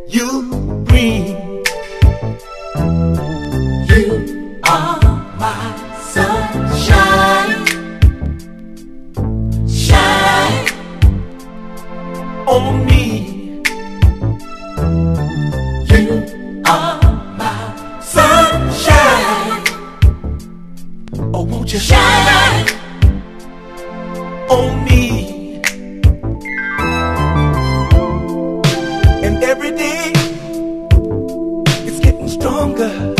you bring. You are my sunshine. Shine on me. You are my sunshine. Oh, won't you shine on me? And every day it's getting stronger.